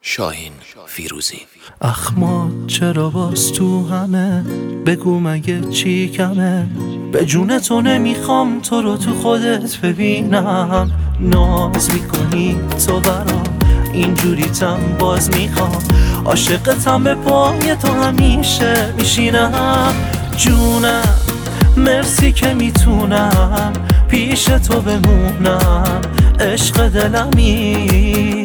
شاهین فیروزی. اخمات چرا باز تو همه؟ بگو مگه چی کمه؟ به جون تو نمیخوام تو رو تو خودت ببینم. ناز میکنی تو برام اینجوریتم باز میخوام. عاشقتم به پای تو همیشه میشینم. جونم مرسی که میتونم پیش تو بمونم. عشق دلمی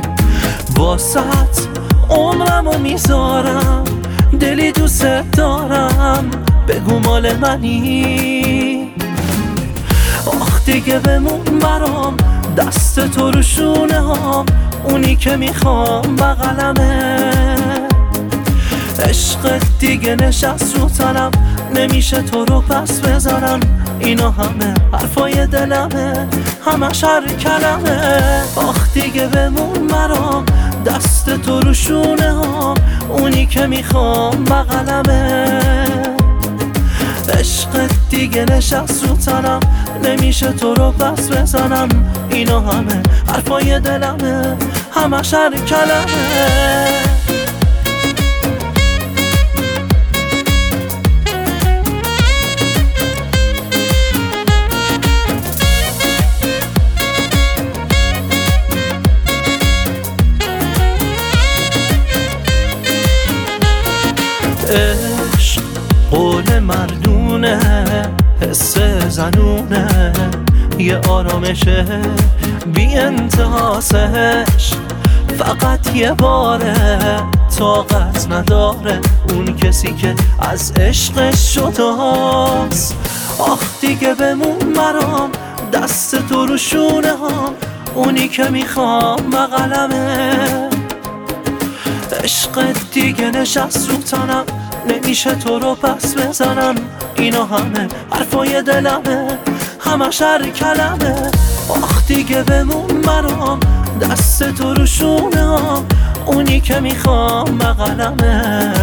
واسط عمرمو میذارم. دلی دوست دارم بگو مال منی. آخ دیگه بمون برام دست تو رو شونه هام. اونی که میخوام بغلمه. عشقت دیگه نشست رو تنم نمیشه تو رو پس بذارم. اینا همه حرفای دلمه همش هر کلمه. آخ دیگه بمون برام دست تو رو شونه هام. اونی که میخوام بغلمه. عشقت دیگه نشست رو تنم نمیشه تو رو پس بزنم. اینا همه حرفای دلمه همش هر کلمه. عشق قول مردونه، حس زنونه، یه آرامشه بی انتهاسش. فقط یه باره طاقت نداره اون کسی که از عشقش شداست. آخ دیگه بمون برام دست تو رو شونه هام. اونی که میخوام بغلمه. عشقت دیگه نشست رو تنم نمیشه تو رو پس بزنم. اینا همه حرفای دلمه همش هر کلمه. آخ دیگه بمون برام دست تو رو شونه هام. اونی که میخوام بغلمه.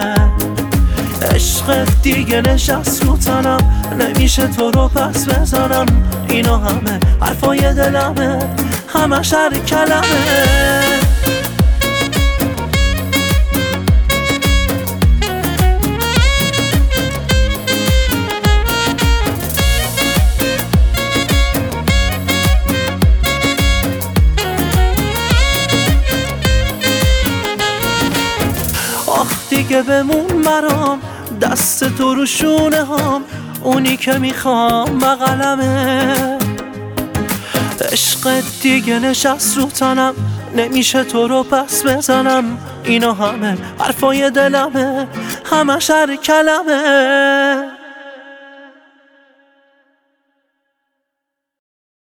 عشقت دیگه نشست رو تنم نمیشه تو رو پس بزنم. اینا همه حرفای دلمه همش هر کلمه. دیگه بمون برام دست تو رو شونه هام. اونی که میخوام بغلمه. عشقت دیگه نشست رو تنم نمیشه تو رو پس بزنم. اینا همه حرفای دلمه همش هر کلمه.